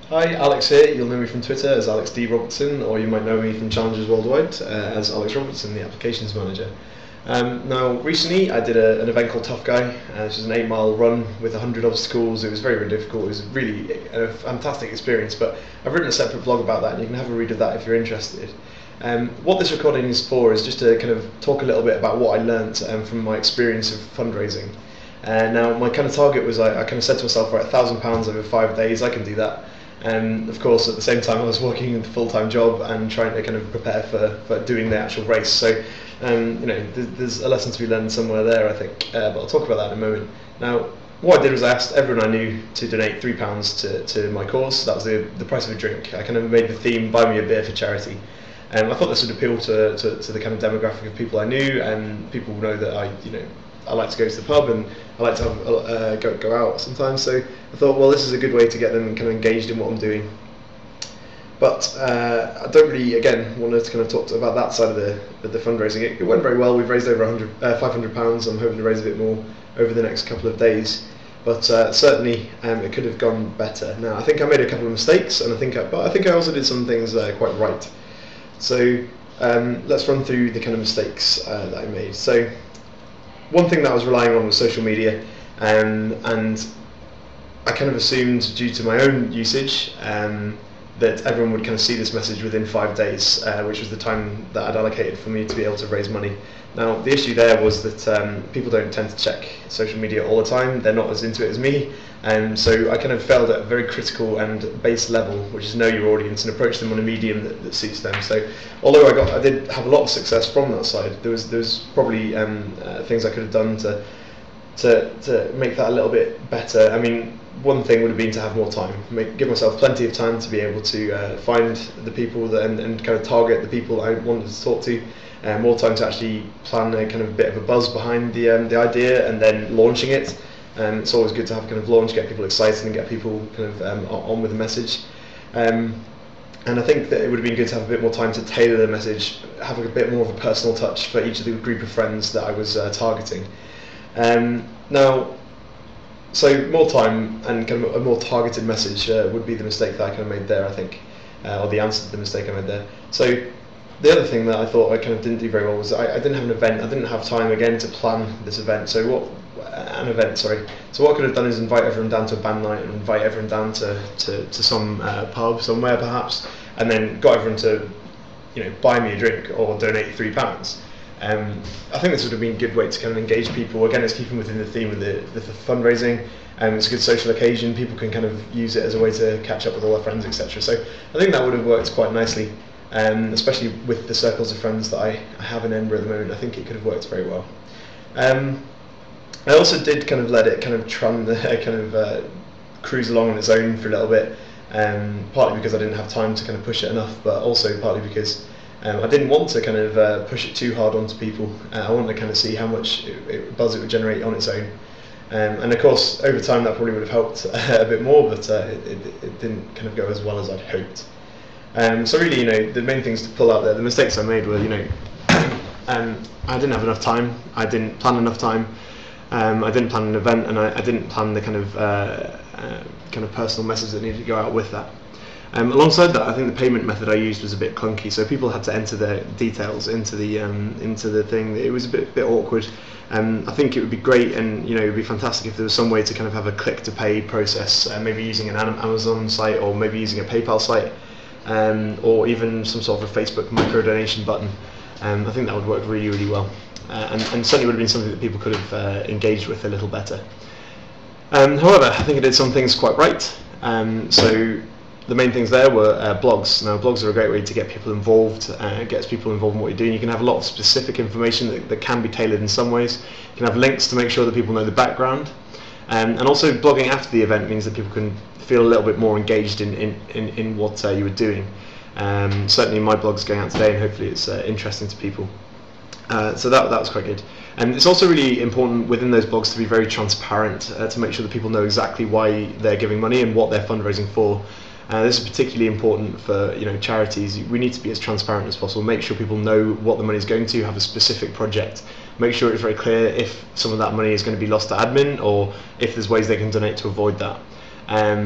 Hi, Alex here. You'll know me from Twitter as Alex D. Robertson, or you might know me from Challenges Worldwide as Alex Robertson, the applications manager. Now, recently I did an event called Tough Guy, which is an 8 mile run with 100 obstacles. It was very, very difficult. It was really a fantastic experience, but I've written a separate blog about that, and you can have a read of that if you're interested. What this recording is for is just to kind of talk a little bit about what I learnt from my experience of fundraising. Now, my kind of target was I kind of said to myself, right, £1,000 over 5 days, I can do that. Of course, at the same time, I was working a full-time job and trying to kind of prepare for doing the actual race. So, there's a lesson to be learned somewhere there, I think. But I'll talk about that in a moment. Now, what I did was I asked everyone I knew to donate £3 to my cause. That was the price of a drink. I kind of made the theme, buy me a beer for charity. I thought this would appeal to the kind of demographic of people I knew, and people know that I like to go to the pub and I like to have, go out sometimes. So I thought, well, this is a good way to get them kind of engaged in what I'm doing. But I don't really, again, want to kind of talk about that side of the fundraising. It went very well. We've raised over £500. I'm hoping to raise a bit more over the next couple of days. But certainly, it could have gone better. Now, I think I made a couple of mistakes, and I think I also did some things quite right. So let's run through the kind of mistakes that I made. So one thing that I was relying on was social media, and I kind of assumed, due to my own usage, that everyone would kind of see this message within 5 days, which was the time that I'd allocated for me to be able to raise money. Now, the issue there was that people don't tend to check social media all the time. They're not as into it as me, and so I kind of failed at a very critical and base level, which is know your audience and approach them on a medium that suits them. So, although I did have a lot of success from that side, there was probably things I could have done to make that a little bit better. I mean, one thing would have been to have more time, give myself plenty of time to be able to find the people and kind of target the people I wanted to talk to, more time to actually plan a kind of bit of a buzz behind the idea and then launching it. It's always good to have a kind of launch, get people excited and get people kind of on with the message. And I think that it would have been good to have a bit more time to tailor the message, have a bit more of a personal touch for each of the group of friends that I was targeting. Now, so more time and kind of a more targeted message would be the mistake that I kind of made there, I think, or the answer to the mistake I made there. So the other thing that I thought I kind of didn't do very well was I didn't have an event. I didn't have time again to plan this event. So what I could have done is invite everyone down to a band night and invite everyone down to some pub somewhere perhaps, and then got everyone to buy me a drink or donate £3. I think this would have been a good way to kind of engage people. Again, it's keeping within the theme of the fundraising, and it's a good social occasion. People can kind of use it as a way to catch up with all their friends, etc. So I think that would have worked quite nicely, especially with the circles of friends that I have in Edinburgh at the moment. I think it could have worked very well. I also did kind of let it kind of cruise along on its own for a little bit, partly because I didn't have time to kind of push it enough, but also partly because I didn't want to kind of push it too hard onto people. I wanted to kind of see how much buzz it would generate on its own. And of course, over time that probably would have helped a bit more, but it didn't kind of go as well as I'd hoped. So really, the main things to pull out there, the mistakes I made were, I didn't have enough time, I didn't plan enough time, I didn't plan an event, and I didn't plan the kind of personal message that needed to go out with that. Alongside that, I think the payment method I used was a bit clunky, so people had to enter their details into the thing. It was a bit awkward. I think it would be great, and it would be fantastic if there was some way to kind of have a click to pay process, maybe using an Amazon site or maybe using a PayPal site, or even some sort of a Facebook micro donation button. I think that would work really, really well, and certainly would have been something that people could have engaged with a little better. However, I think I did some things quite right. So the main things there were blogs. Now, blogs are a great way to get people involved, gets people involved in what you're doing. You can have a lot of specific information that can be tailored in some ways. You can have links to make sure that people know the background. And also blogging after the event means that people can feel a little bit more engaged in what you were doing. Certainly my blog's going out today, and hopefully it's interesting to people. So that was quite good. And it's also really important within those blogs to be very transparent, to make sure that people know exactly why they're giving money and what they're fundraising for. This is particularly important for charities. We need to be as transparent as possible. Make sure people know what the money is going to. Have a specific project. Make sure it's very clear if some of that money is going to be lost to admin, or if there's ways they can donate to avoid that.